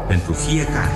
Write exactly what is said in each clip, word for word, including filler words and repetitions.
pentru fiecare.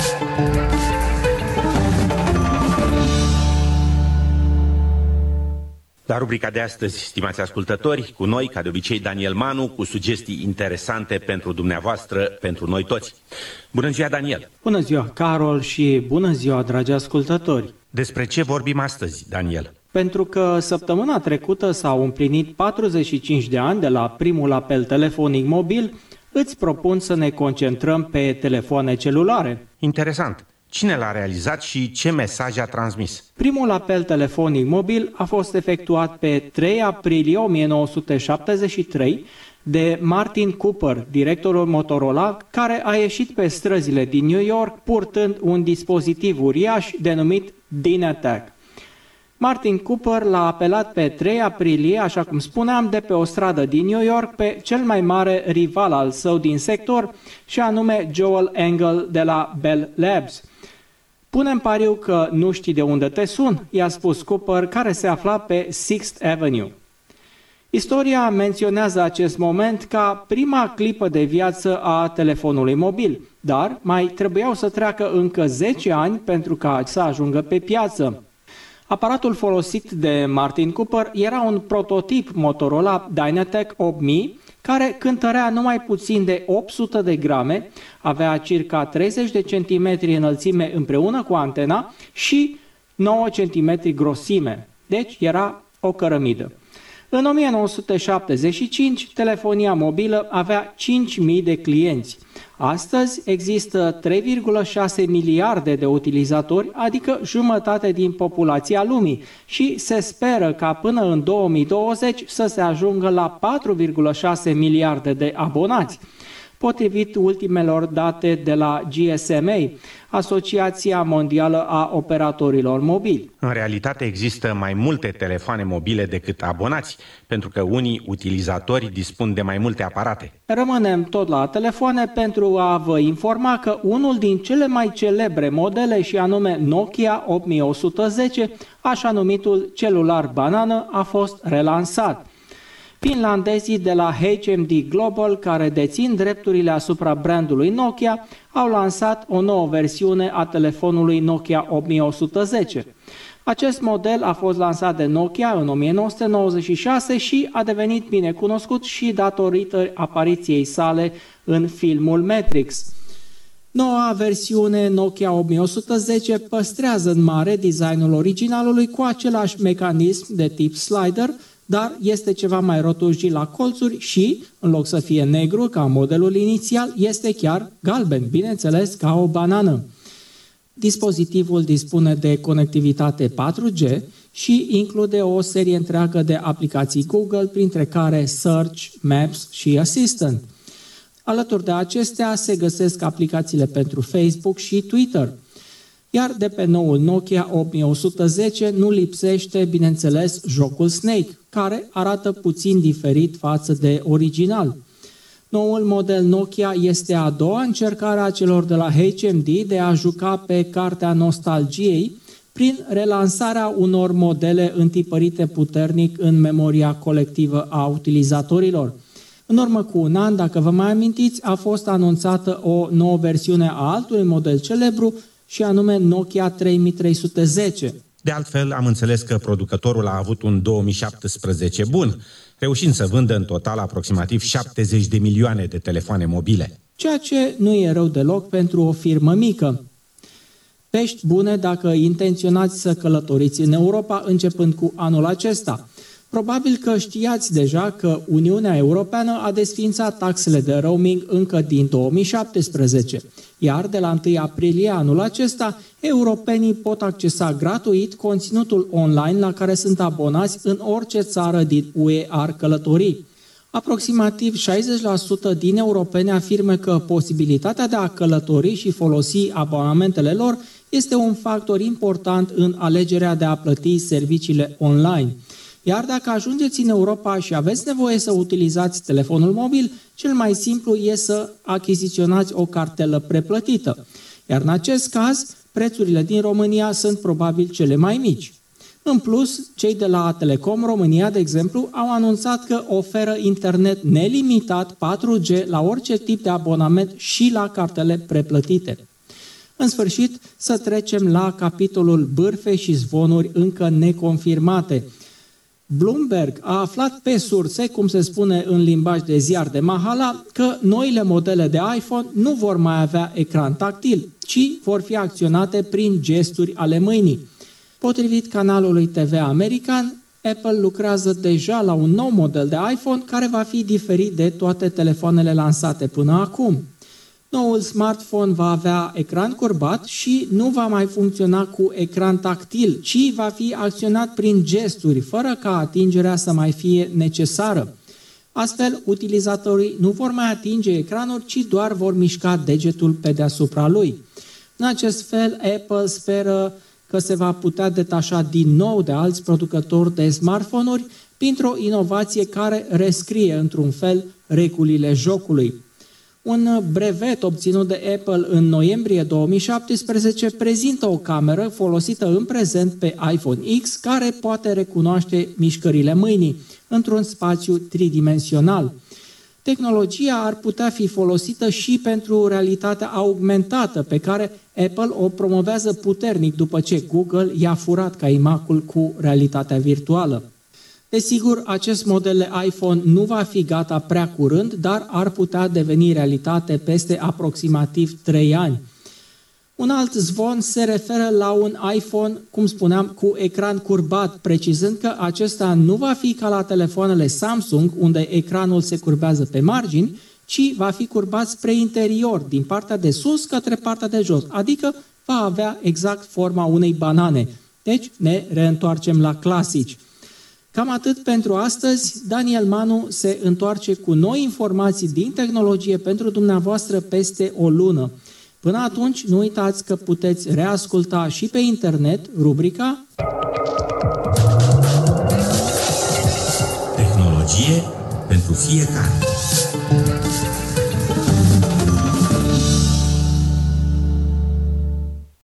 La rubrica de astăzi, stimați ascultători, cu noi, ca de obicei, Daniel Manu, cu sugestii interesante pentru dumneavoastră, pentru noi toți. Bună ziua, Daniel! Bună ziua, Carol, și bună ziua, dragi ascultători! Despre ce vorbim astăzi, Daniel? Pentru că săptămâna trecută s-au împlinit patruzeci și cinci de ani de la primul apel telefonic mobil, îți propun să ne concentrăm pe telefoane celulare. Interesant! Cine l-a realizat și ce mesaj a transmis? Primul apel telefonic mobil a fost efectuat pe trei aprilie o mie nouă sute șaptezeci și trei de Martin Cooper, directorul Motorola, care a ieșit pe străzile din New York purtând un dispozitiv uriaș denumit dynaTAC. Martin Cooper l-a apelat pe trei aprilie, așa cum spuneam, de pe o stradă din New York pe cel mai mare rival al său din sector, și anume Joel Engel de la Bell Labs. Punem pariu că nu știi de unde te sun, i-a spus Cooper, care se afla pe Sixth Avenue. Istoria menționează acest moment ca prima clipă de viață a telefonului mobil, dar mai trebuiau să treacă încă zece ani pentru ca să ajungă pe piață. Aparatul folosit de Martin Cooper era un prototip Motorola dynaTAC opt mii, care cântărea numai puțin de opt sute de grame, avea circa treizeci de centimetri înălțime împreună cu antena și nouă centimetri grosime, deci era o cărămidă. În o mie nouă sute șaptezeci și cinci, telefonia mobilă avea cinci mii de clienți. Astăzi există trei virgulă șase miliarde de utilizatori, adică jumătate din populația lumii, și se speră ca până în două mii douăzeci să se ajungă la patru virgulă șase miliarde de abonați. Potrivit ultimelor date de la G S M A, Asociația Mondială a Operatorilor Mobili. În realitate există mai multe telefoane mobile decât abonați, pentru că unii utilizatori dispun de mai multe aparate. Rămânem tot la telefoane pentru a vă informa că unul din cele mai celebre modele, și anume Nokia opt mii o sută zece, așa numitul celular banană, a fost relansat. Finlandezii de la H M D Global, care dețin drepturile asupra brandului Nokia, au lansat o nouă versiune a telefonului Nokia opt mii o sută zece. Acest model a fost lansat de Nokia în o mie nouă sute nouăzeci și șase și a devenit bine cunoscut și datorită apariției sale în filmul Matrix. Noua versiune Nokia opt mii o sută zece păstrează în mare designul originalului cu același mecanism de tip slider, dar este ceva mai rotujit la colțuri și, în loc să fie negru ca modelul inițial, este chiar galben, bineînțeles ca o banană. Dispozitivul dispune de conectivitate patru G și include o serie întreagă de aplicații Google, printre care Search, Maps și Assistant. Alături de acestea se găsesc aplicațiile pentru Facebook și Twitter. Iar de pe noul Nokia opt mii o sută zece nu lipsește, bineînțeles, jocul Snake, care arată puțin diferit față de original. Noul model Nokia este a doua încercare a celor de la H M D de a juca pe cartea nostalgiei prin relansarea unor modele întipărite puternic în memoria colectivă a utilizatorilor. În urmă cu un an, dacă vă mai amintiți, a fost anunțată o nouă versiune a altui model celebru, și anume Nokia trei mii trei sute zece. De altfel, am înțeles că producătorul a avut un două mii șaptesprezece bun, reușind să vândă în total aproximativ șaptezeci de milioane de telefoane mobile. Ceea ce nu e rău deloc pentru o firmă mică. Vești bune dacă intenționați să călătoriți în Europa începând cu anul acesta. Probabil că știați deja că Uniunea Europeană a desființat taxele de roaming încă din două mii șaptesprezece, iar de la întâi aprilie anul acesta, europenii pot accesa gratuit conținutul online la care sunt abonați în orice țară din U E ar călători. Aproximativ șaizeci la sută din europeni afirmă că posibilitatea de a călători și folosi abonamentele lor este un factor important în alegerea de a plăti serviciile online. Iar dacă ajungeți în Europa și aveți nevoie să utilizați telefonul mobil, cel mai simplu e să achiziționați o cartelă preplătită. Iar în acest caz, prețurile din România sunt probabil cele mai mici. În plus, cei de la Telecom România, de exemplu, au anunțat că oferă internet nelimitat patru G la orice tip de abonament și la cartele preplătite. În sfârșit, să trecem la capitolul bârfe și zvonuri încă neconfirmate. Bloomberg a aflat pe surse, cum se spune în limbaj de ziar de Mahala, că noile modele de iPhone nu vor mai avea ecran tactil, ci vor fi acționate prin gesturi ale mâinii. Potrivit canalului T V american, Apple lucrează deja la un nou model de iPhone care va fi diferit de toate telefoanele lansate până acum. Noul smartphone va avea ecran curbat și nu va mai funcționa cu ecran tactil, ci va fi acționat prin gesturi, fără ca atingerea să mai fie necesară. Astfel, utilizatorii nu vor mai atinge ecranul, ci doar vor mișca degetul pe deasupra lui. În acest fel, Apple speră că se va putea detașa din nou de alți producători de smartphone-uri printr-o inovație care rescrie într-un fel regulile jocului. Un brevet obținut de Apple în noiembrie două mii șaptesprezece prezintă o cameră folosită în prezent pe iPhone X care poate recunoaște mișcările mâinii într-un spațiu tridimensional. Tehnologia ar putea fi folosită și pentru realitatea augmentată, pe care Apple o promovează puternic după ce Google i-a furat caimacul cu realitatea virtuală. Desigur, acest model de iPhone nu va fi gata prea curând, dar ar putea deveni realitate peste aproximativ trei ani. Un alt zvon se referă la un iPhone, cum spuneam, cu ecran curbat, precizând că acesta nu va fi ca la telefoanele Samsung, unde ecranul se curbează pe margini, ci va fi curbat spre interior, din partea de sus către partea de jos, adică va avea exact forma unei banane. Deci ne reîntoarcem la clasici. Cam atât pentru astăzi. Daniel Manu se întoarce cu noi informații din tehnologie pentru dumneavoastră peste o lună. Până atunci, nu uitați că puteți reasculta și pe internet rubrica Tehnologie pentru fiecare.